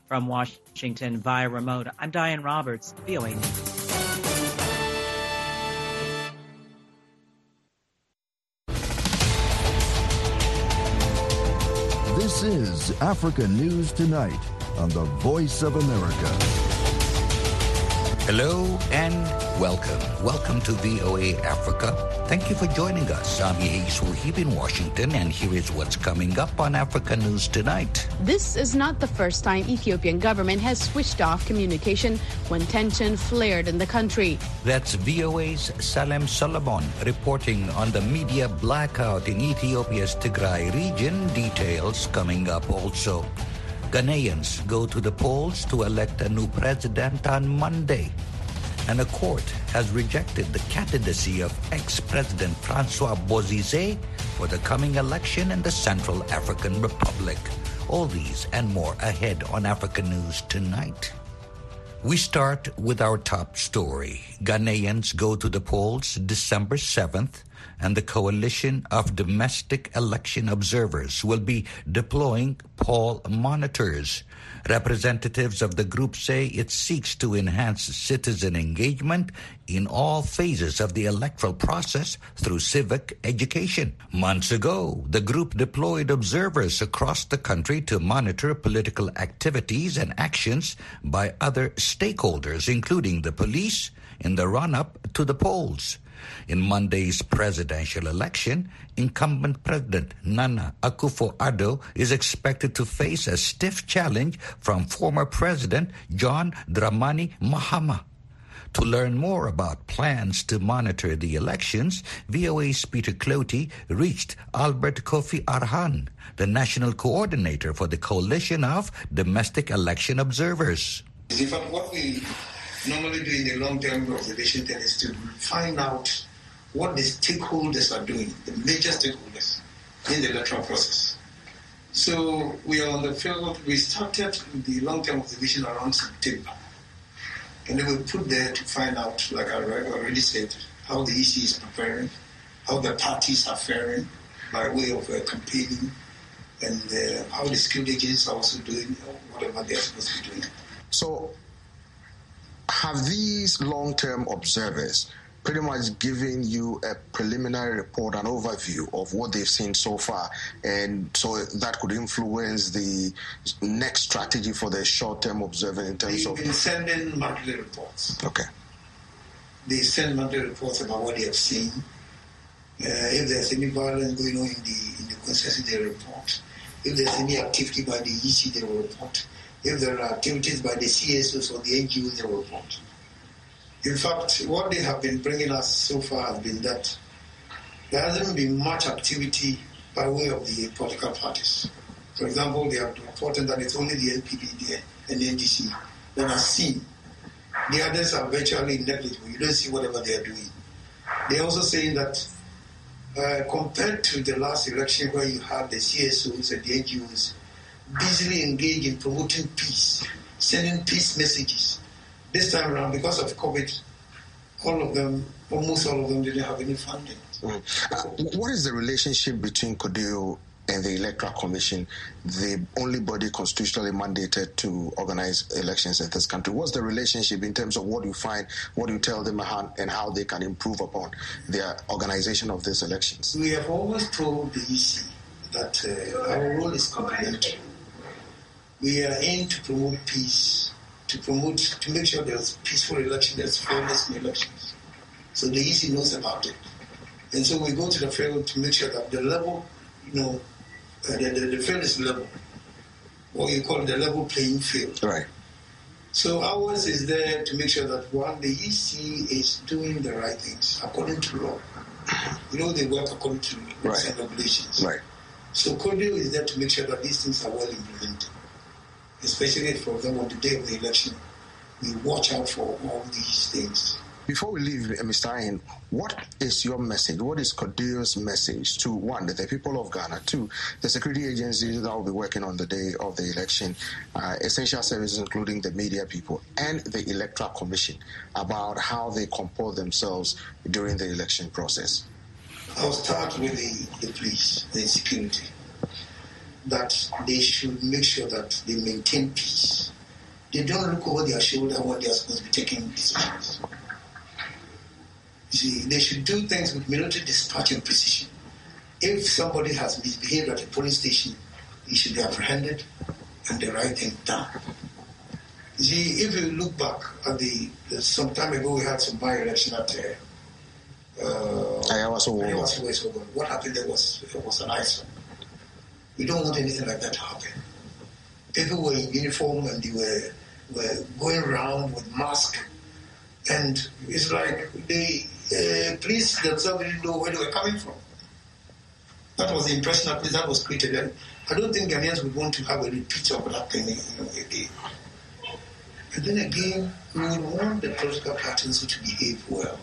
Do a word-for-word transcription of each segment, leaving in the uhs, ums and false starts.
From Washington via remote, I'm Diane Roberts, V O A News. This is Africa News Tonight on the Voice of America. Hello and welcome. Welcome to V O A Africa. Thank you for joining us. I'm Yehis Wahib in Washington, and here is what's coming up on Africa News Tonight. This is not the first time Ethiopian government has switched off communication when tension flared in the country. That's V O A's Salem Solomon reporting on the media blackout in Ethiopia's Tigray region. Details coming up also. Ghanaians go to the polls to elect a new president on Monday. And a court has rejected the candidacy of ex-President Francois Bozizé for the coming election in the Central African Republic. All these and more ahead on Africa News Tonight. We start with our top story. Ghanaians go to the polls December seventh, and the Coalition of Domestic Election Observers will be deploying poll monitors. Representatives of the group say it seeks to enhance citizen engagement in all phases of the electoral process through civic education. Months ago, the group deployed observers across the country to monitor political activities and actions by other stakeholders, including the police, in the run-up to the polls. In Monday's presidential election, incumbent President Nana Akufo-Addo is expected to face a stiff challenge from former President John Dramani Mahama. To learn more about plans to monitor the elections, V O A's Peter Clotey reached Albert Kofi Arhan, the national coordinator for the Coalition of Domestic Election Observers. In fact, what we normally do in the long-term observation then is to find out what the stakeholders are doing, the major stakeholders in the electoral process. So we are on the field. We started the long-term observation around September. And then we put there to find out, like I already said, how the E C is preparing, how the parties are faring by way of uh, campaigning, and uh, how the security agents are also doing whatever they're supposed to be doing. So have these long-term observers pretty much given you a preliminary report, an overview of what they've seen so far, and so that could influence the next strategy for the short-term observer in terms They've of... They've been sending monthly reports. Okay. They send monthly reports about what they have seen. Uh, if there's any violence going on in the, in the consensus, they report. If there's any activity by the E C, they will report. If there are activities by the C S Os or the N G Os, they will report. In fact, what they have been bringing us so far has been that there hasn't been much activity by way of the political parties. For example, they have reported that it's only the N P P and the N D C that are seen. The others are virtually negligible. You don't see whatever they are doing. They're also saying that uh, compared to the last election where you had the C S Os and the N G Os busily engaged in promoting peace, sending peace messages, this time around, because of COVID, all of them, almost all of them, didn't have any funding. Mm. Uh, what is the relationship between CODEO and the Electoral Commission, the only body constitutionally mandated to organize elections in this country? What's the relationship in terms of what you find, what you tell them, and how they can improve upon their organization of these elections? We have always told the E C that uh, our role is complementary. We are aimed to promote peace, to promote, to make sure there's peaceful election, there's fairness in elections. So the E C knows about it. And so we go to the field to make sure that the level, you know, uh, the, the, the fairness level, what you call the level playing field. Right. So ours is there to make sure that one, the E C is doing the right things according to law. You know, they work according to rules and regulations. Right. So CODEO is there to make sure that these things are well implemented. Especially, for example, on the day of the election, we watch out for all these things. Before we leave, Mister Ayin, what is your message? What is CODEO's message to, one, the people of Ghana, two, the security agencies that will be working on the day of the election, uh, essential services including the media people, and the Electoral Commission about how they comport themselves during the election process? I'll start with the, the police, the security, that they should make sure that they maintain peace. they don't look over their shoulder when they are supposed to be taking decisions. You see, they should do things with military dispatch and precision. If somebody has misbehaved at a police station, he should be apprehended and the right thing done. You see, if you look back at the, some time ago we had some by-election at uh, uh, Ayawaso. What happened there was, was an eyesore. We don't want anything like that to happen. People were in uniform and they were, were going around with masks. And it's like the uh, police themselves didn't know where they were coming from. That was the impression that, that was created. And I don't think Ghanaians would want to have a repeat of that thing, you know, again. And then again, we would want the political parties to behave well.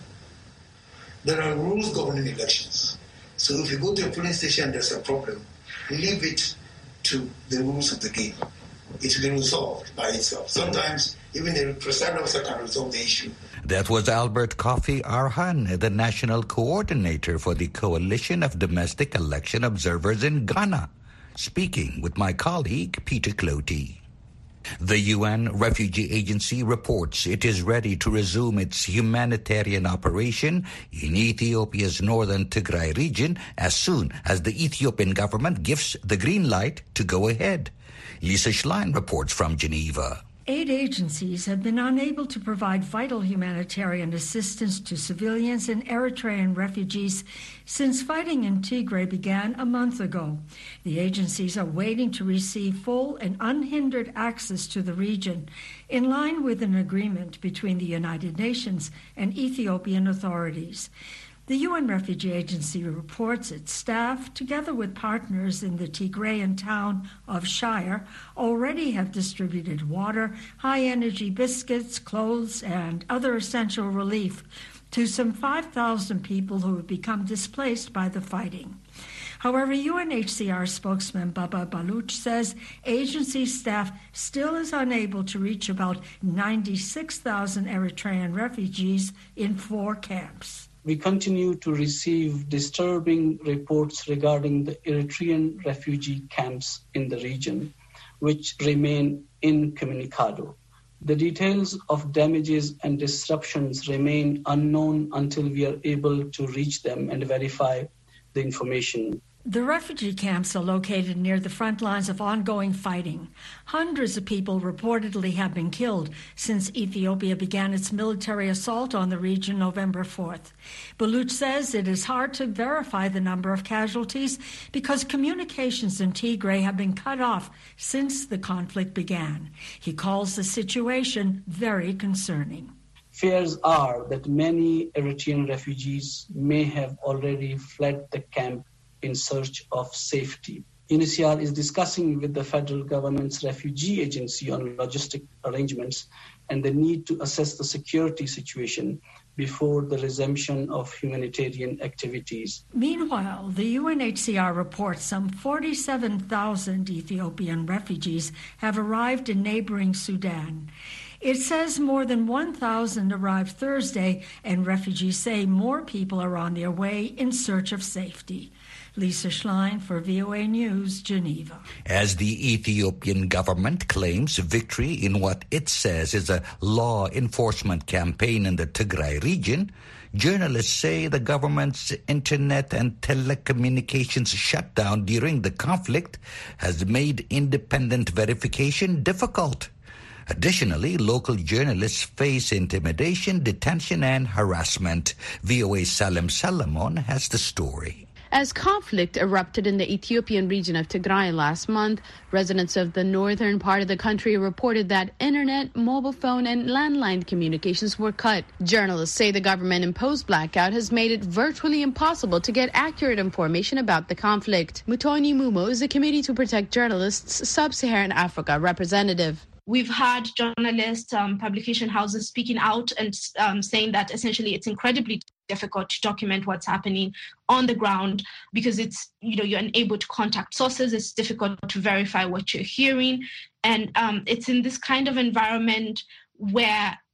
There are rules governing elections. So if you go to a polling station and there's a problem, leave it to the rules of the game. It will be resolved by itself. Sometimes even the presiding officer can resolve the issue. That was Albert Kofi Arhan, the national coordinator for the Coalition of Domestic Election Observers in Ghana, speaking with my colleague Peter Clotey. The U N Refugee Agency reports it is ready to resume its humanitarian operation in Ethiopia's northern Tigray region as soon as the Ethiopian government gives the green light to go ahead. Lisa Schlein reports from Geneva. Aid agencies have been unable to provide vital humanitarian assistance to civilians and Eritrean refugees since fighting in Tigray began a month ago. The agencies are waiting to receive full and unhindered access to the region, in line with an agreement between the United Nations and Ethiopian authorities. The U N Refugee Agency reports its staff, together with partners in the Tigrayan town of Shire, already have distributed water, high-energy biscuits, clothes, and other essential relief to some five thousand people who have become displaced by the fighting. However, U N H C R spokesman Baba Baloch says agency staff still is unable to reach about ninety-six thousand Eritrean refugees in four camps. We continue to receive disturbing reports regarding the Eritrean refugee camps in the region, which remain incommunicado. The details of damages and disruptions remain unknown until we are able to reach them and verify the information. The refugee camps are located near the front lines of ongoing fighting. Hundreds of people reportedly have been killed since Ethiopia began its military assault on the region November fourth. Baloch says it is hard to verify the number of casualties because communications in Tigray have been cut off since the conflict began. He calls the situation very concerning. Fears are that many Eritrean refugees may have already fled the camp in search of safety. UNHCR is discussing with the federal government's refugee agency on logistic arrangements and the need to assess the security situation before the resumption of humanitarian activities. Meanwhile, the U N H C R reports some forty-seven thousand Ethiopian refugees have arrived in neighboring Sudan. It says more than one thousand arrived Thursday, and refugees say more people are on their way in search of safety. Lisa Schlein for V O A News, Geneva. As the Ethiopian government claims victory in what it says is a law enforcement campaign in the Tigray region, journalists say the government's internet and telecommunications shutdown during the conflict has made independent verification difficult. Additionally, local journalists face intimidation, detention, and harassment. V O A's Salem Salamon has the story. As conflict erupted in the Ethiopian region of Tigray last month, residents of the northern part of the country reported that internet, mobile phone, and landline communications were cut. Journalists say the government-imposed blackout has made it virtually impossible to get accurate information about the conflict. Mutoni Mumo is the Committee to Protect Journalists Sub-Saharan Africa representative. We've had journalists, um, publication houses speaking out and um, saying that essentially it's incredibly difficult to document what's happening on the ground because it's, you know, you're unable to contact sources. It's difficult to verify what you're hearing. And um, it's in this kind of environment where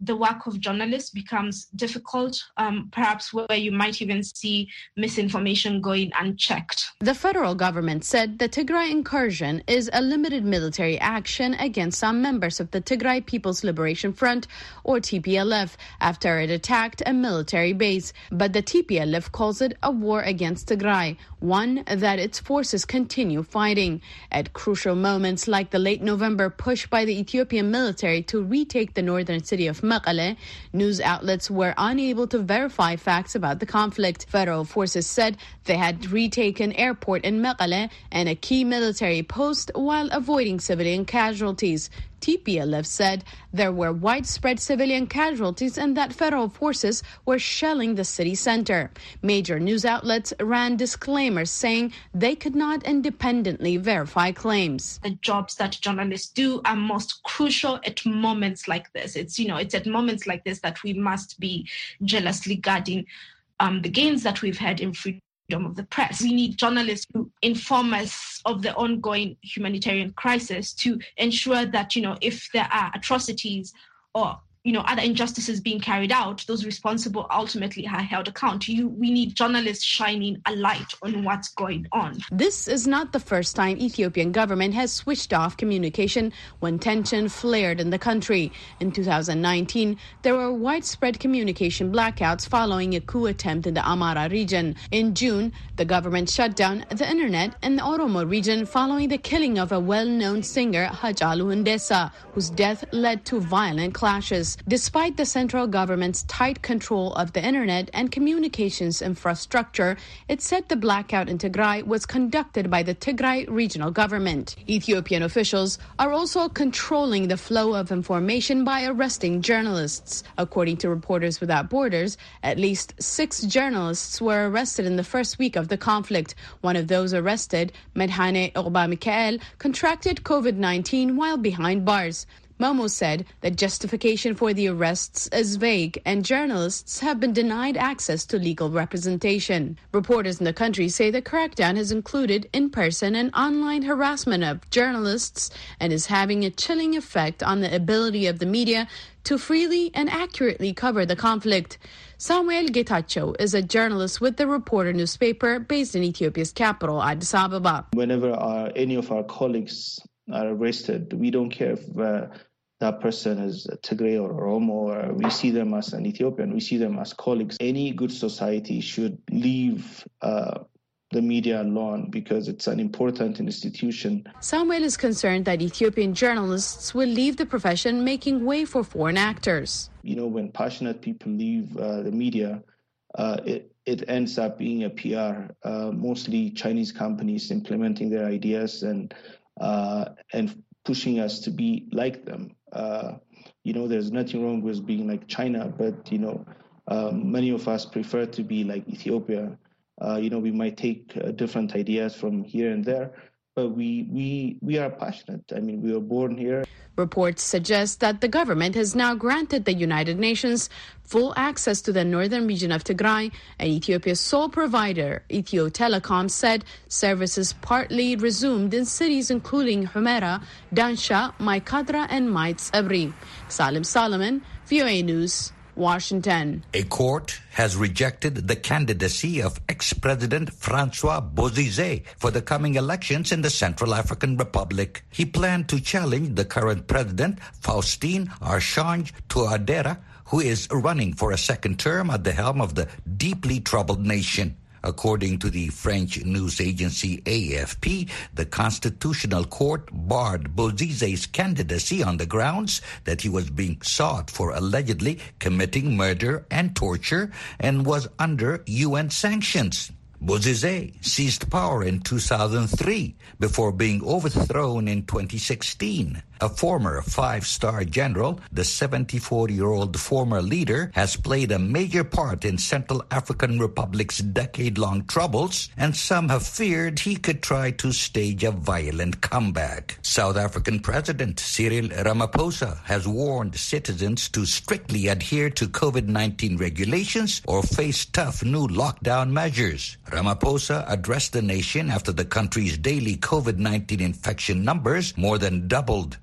the work of journalists becomes difficult, um, perhaps where you might even see misinformation going unchecked. The federal government said the Tigray incursion is a limited military action against some members of the Tigray People's Liberation Front, or T P L F, after it attacked a military base. But the T P L F calls it a war against Tigray, one that its forces continue fighting. At crucial moments like the late November push by the Ethiopian military to retake the northern city of Mekelle, news outlets were unable to verify facts about the conflict. Federal forces said they had retaken airport in Mekelle and a key military post while avoiding civilian casualties. T P L F said there were widespread civilian casualties and that federal forces were shelling the city center. Major news outlets ran disclaimers saying they could not independently verify claims. The jobs that journalists do are most crucial at moments like this. It's, you know, it's at moments like this that we must be jealously guarding um, the gains that we've had in freedom of the press. We need journalists to inform us of the ongoing humanitarian crisis, to ensure that, you know, if there are atrocities or, you know, other injustices being carried out, those responsible ultimately are held account. You, we need journalists shining a light on what's going on. This is not the first time Ethiopian government has switched off communication when tension flared in the country. In two thousand nineteen, there were widespread communication blackouts following a coup attempt in the Amara region. In June, the government shut down the internet in the Oromo region following the killing of a well-known singer, Hachalu Hundessa, whose death led to violent clashes. Despite the central government's tight control of the internet and communications infrastructure, it said the blackout in Tigray was conducted by the Tigray regional government. Ethiopian officials are also controlling the flow of information by arresting journalists. According to Reporters Without Borders, at least six journalists were arrested in the first week of the conflict. One of those arrested, Medhane Orba Mikael, contracted COVID nineteen while behind bars. Momo said that justification for the arrests is vague and journalists have been denied access to legal representation. Reporters in the country say the crackdown has included in-person and online harassment of journalists and is having a chilling effect on the ability of the media to freely and accurately cover the conflict. Samuel Getachew is a journalist with the Reporter newspaper based in Ethiopia's capital, Addis Ababa. Whenever our, any of our colleagues are arrested, we don't care if uh, that person is Tigray or Oromo, or we see them as an Ethiopian, we see them as colleagues. Any good society should leave uh, the media alone because it's an important institution. Samuel is concerned that Ethiopian journalists will leave the profession, making way for foreign actors. You know, when passionate people leave uh, the media, uh, it, it ends up being a P R, uh, mostly Chinese companies implementing their ideas and uh, and pushing us to be like them. Uh, you know, there's nothing wrong with being like China, but, you know, um, many of us prefer to be like Ethiopia. Uh, you know, we might take uh, different ideas from here and there, but we, we, we are passionate. I mean, we were born here. Reports suggest that the government has now granted the United Nations full access to the northern region of Tigray, and Ethiopia's sole provider, Ethio Telecom, said services partly resumed in cities including Humera, Dansha, Maikadra, and Maitz Abri. Salim Solomon, V O A News, Washington. A court has rejected the candidacy of ex-President Francois Bozizé for the coming elections in the Central African Republic. He planned to challenge the current president, Faustin Archange Touadéra, who is running for a second term at the helm of the deeply troubled nation. According to the French news agency A F P, the Constitutional Court barred Bozizé's candidacy on the grounds that he was being sought for allegedly committing murder and torture and was under U N sanctions. Bozizé seized power in two thousand three before being overthrown in twenty sixteen. A former five-star general, the seventy-four-year-old former leader has played a major part in Central African Republic's decade-long troubles, and some have feared he could try to stage a violent comeback. South African President Cyril Ramaphosa has warned citizens to strictly adhere to COVID nineteen regulations or face tough new lockdown measures. Ramaphosa addressed the nation after the country's daily COVID nineteen infection numbers more than doubled. He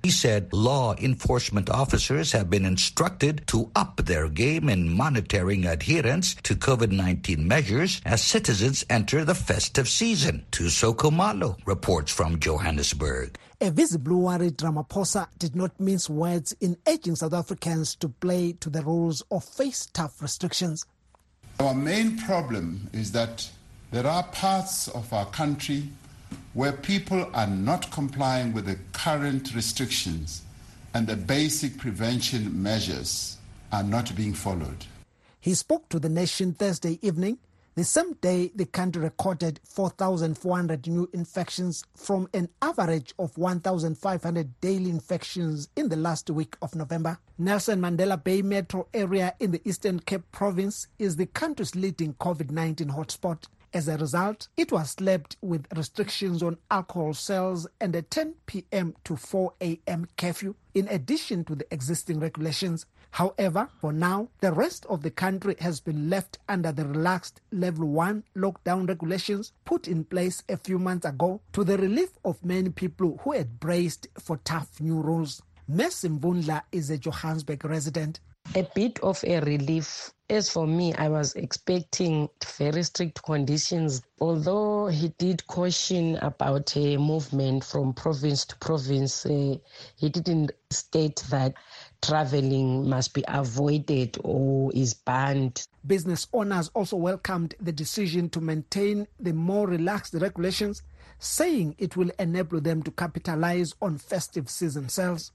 He said law enforcement officers have been instructed to up their game in monitoring adherence to COVID nineteen measures as citizens enter the festive season. Tuso Kumalo reports from Johannesburg. A visibly worried Ramaphosa did not mince words in urging South Africans to play to the rules or face tough restrictions. Our main problem is that there are parts of our country where people are not complying with the current restrictions and the basic prevention measures are not being followed. He spoke to the nation Thursday evening, the same day the country recorded four thousand four hundred new infections from an average of one thousand five hundred daily infections in the last week of November. Nelson Mandela Bay metro area in the Eastern Cape province is the country's leading COVID nineteen hotspot. As a result, it was slapped with restrictions on alcohol sales and a ten p.m. to four a.m. curfew, in addition to the existing regulations. However, for now, the rest of the country has been left under the relaxed Level one lockdown regulations put in place a few months ago to the relief of many people who had braced for tough new rules. Mercy Mvundla is a Johannesburg resident. A bit of a relief. As for me, I was expecting very strict conditions, although he did caution about a movement from province to province. Uh, he didn't state that traveling must be avoided or is banned. Business owners also welcomed the decision to maintain the more relaxed regulations, saying it will enable them to capitalize on festive season sales.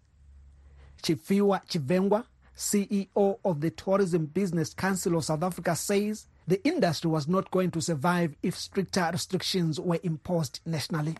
Chifiwa Chivengwa, C E O of the Tourism Business Council of South Africa, says the industry was not going to survive if stricter restrictions were imposed nationally.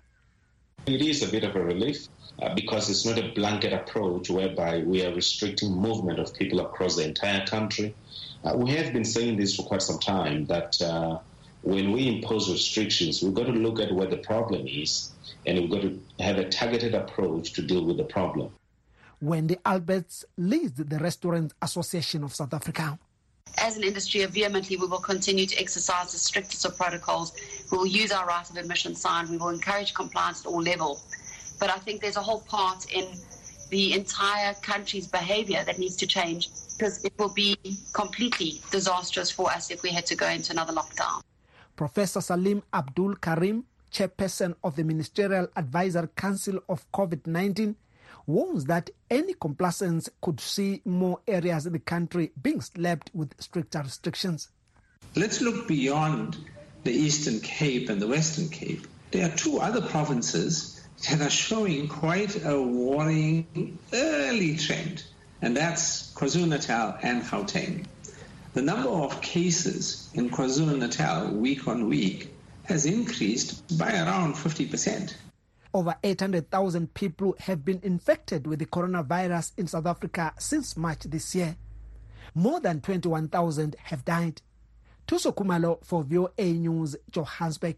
It is a bit of a relief uh, because it's not a blanket approach whereby we are restricting movement of people across the entire country. Uh, we have been saying this for quite some time, that uh, when we impose restrictions, we've got to look at where the problem is, and we've got to have a targeted approach to deal with the problem. Wendy Alberts leads the Restaurant Association of South Africa. As an industry, vehemently, we will continue to exercise the strictest of protocols. We will use our right of admission sign. We will encourage compliance at all levels. But I think there's a whole part in the entire country's behaviour that needs to change, because it will be completely disastrous for us if we had to go into another lockdown. Professor Salim Abdul Karim, chairperson of the Ministerial Advisory Council of COVID nineteen, warns that any complacence could see more areas in the country being slapped with stricter restrictions. Let's look beyond the Eastern Cape and the Western Cape. There are two other provinces that are showing quite a worrying early trend, and that's KwaZulu-Natal and Gauteng. The number of cases in KwaZulu-Natal week on week has increased by around fifty percent. Over eight hundred thousand people have been infected with the coronavirus in South Africa since March this year. More than twenty-one thousand have died. Tuso Kumalo for V O A News, Johannesburg.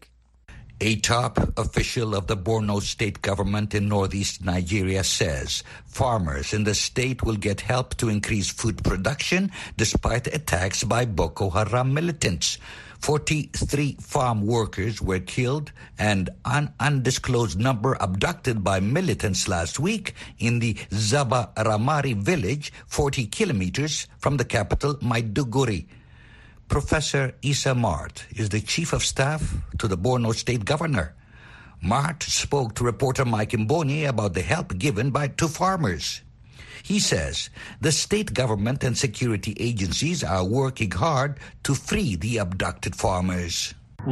A top official of the Borno state government in northeast Nigeria says farmers in the state will get help to increase food production despite attacks by Boko Haram militants. forty-three farm workers were killed and an undisclosed number abducted by militants last week in the Zaba Ramari village, forty kilometers from the capital, Maiduguri. Professor Issa Mart is the chief of staff to the Borno state governor. Mart spoke to reporter Mike Mboni about the help given by to farmers. He says the state government and security agencies are working hard to free the abducted farmers.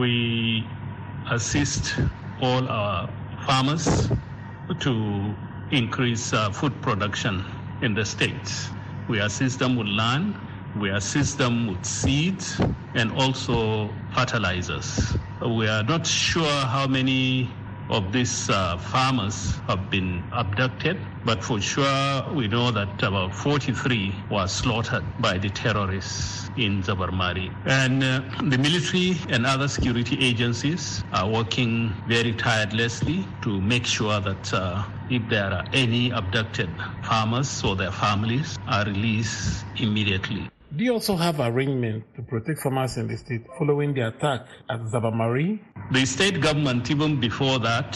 We assist all our farmers to increase uh, food production in the states. We assist them with land, we assist them with seeds and also fertilizers. We are not sure how many of these uh, farmers have been abducted, but for sure we know that about forty-three were slaughtered by the terrorists in Zabarmari. And uh, the military and other security agencies are working very tirelessly to make sure that uh, if there are any abducted farmers or their families are released immediately. Do you also have arrangement to protect farmers in the state following the attack at Zabamari? The state government, even before that,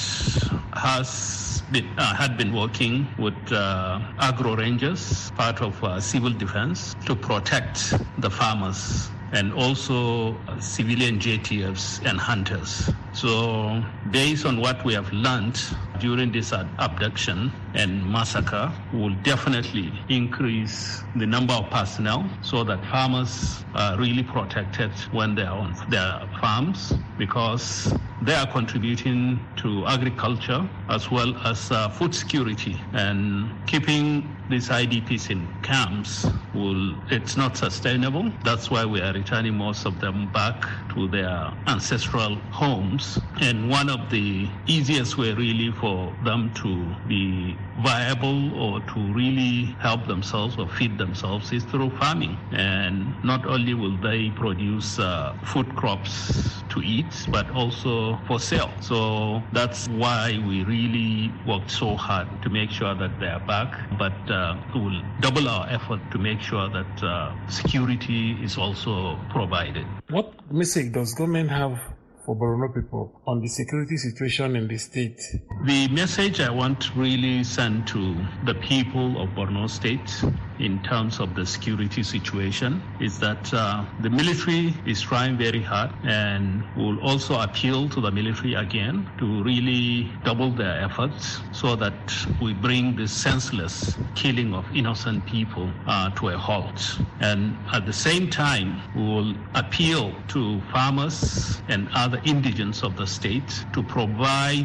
has been, uh, had been working with uh, agro rangers, part of uh, civil defense, to protect the farmers, and also civilian J T Fs and hunters. So based on what we have learned during this abduction and massacre, will definitely increase the number of personnel so that farmers are really protected when they are on their farms, because they are contributing to agriculture as well as uh, food security. And keeping these I D Ps in camps, will it's not sustainable. That's why we are returning most of them back to their ancestral homes. And one of the easiest way really for them to be viable or to really help themselves or feed themselves is through farming. And not only will they produce uh, food crops to eat, but also for sale. So that's why we really worked so hard to make sure that they are back. But uh, we'll double our effort to make sure that uh, security is also provided. What message does government have for Borno people on the security situation in the state? The message I want to really send to the people of Borno State in terms of the security situation is that uh, the military is trying very hard, and will also appeal to the military again to really double their efforts so that we bring this senseless killing of innocent people uh, to a halt. And at the same time, we will appeal to farmers and other indigents of the state to provide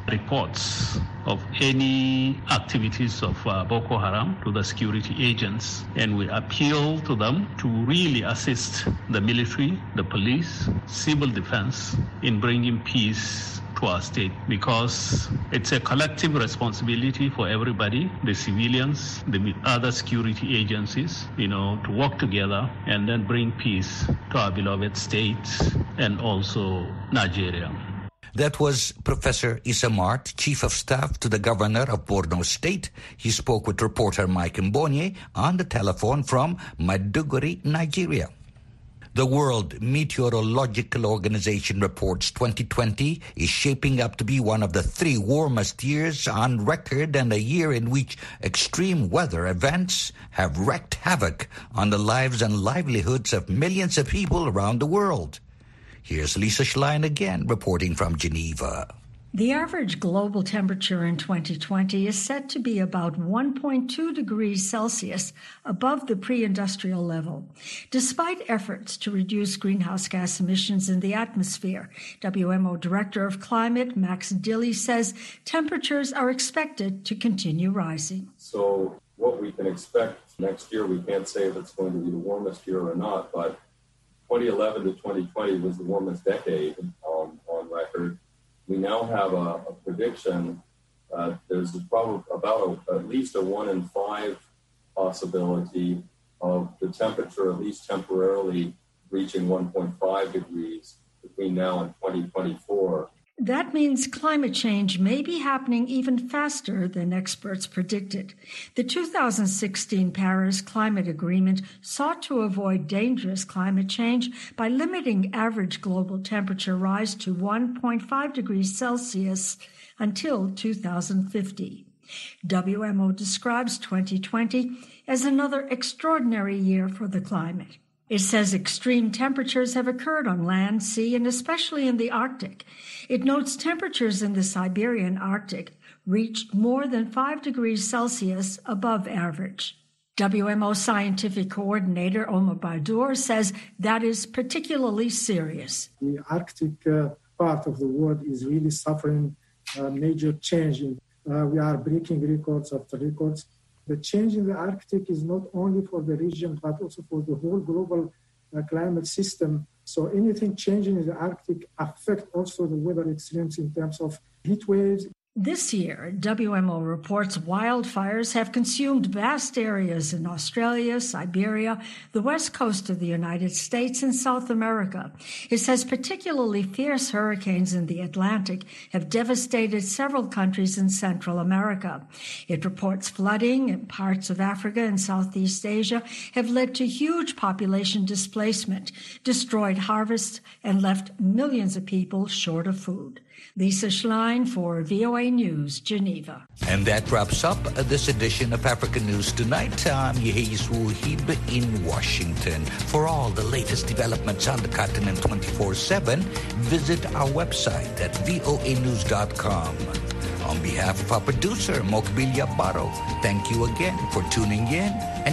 reports of any activities of uh, Boko Haram to the security agents, and we appeal to them to really assist the military, the police, civil defense in bringing peace to our state, because it's a collective responsibility for everybody, the civilians, the other security agencies, you know, to work together and then bring peace to our beloved state and also Nigeria. That was Professor Issa Mart, Chief of Staff to the Governor of Borno State. He spoke with reporter Mike Mbonye on the telephone from Maiduguri, Nigeria. The World Meteorological Organization reports twenty twenty is shaping up to be one of the three warmest years on record, and a year in which extreme weather events have wreaked havoc on the lives and livelihoods of millions of people around the world. Here's Lisa Schlein again, reporting from Geneva. The average global temperature in twenty twenty is set to be about one point two degrees Celsius above the pre-industrial level. Despite efforts to reduce greenhouse gas emissions in the atmosphere, W M O Director of Climate, Max Dilley, says temperatures are expected to continue rising. So what we can expect next year, we can't say if it's going to be the warmest year or not, but twenty eleven to twenty twenty was the warmest decade um, on record. We now have a, a prediction. Uh, there's probably about a, at least a one in five possibility of the temperature, at least temporarily, reaching one point five degrees between now and twenty twenty-four. That means climate change may be happening even faster than experts predicted. The two thousand sixteen Paris Climate Agreement sought to avoid dangerous climate change by limiting average global temperature rise to one point five degrees Celsius until two thousand fifty. W M O describes twenty twenty as another extraordinary year for the climate. It says extreme temperatures have occurred on land, sea, and especially in the Arctic. It notes temperatures in the Siberian Arctic reached more than five degrees Celsius above average. W M O scientific coordinator Omar Badur says that is particularly serious. The Arctic uh, part of the world is really suffering a major change. Uh, we are breaking records after records. The change in the Arctic is not only for the region, but also for the whole global uh, climate system. So anything changing in the Arctic affects also the weather extremes in terms of heat waves. This year, W M O reports wildfires have consumed vast areas in Australia, Siberia, the west coast of the United States, and South America. It says particularly fierce hurricanes in the Atlantic have devastated several countries in Central America. It reports flooding in parts of Africa and Southeast Asia have led to huge population displacement, destroyed harvests, and left millions of people short of food. Lisa Schlein for V O A News, Geneva. And that wraps up this edition of Africa News Tonight. I'm Yehis Wuhib in Washington. For all the latest developments on the continent twenty-four seven, visit our website at voa news dot com. On behalf of our producer, Mokbilia Baro, thank you again for tuning in. And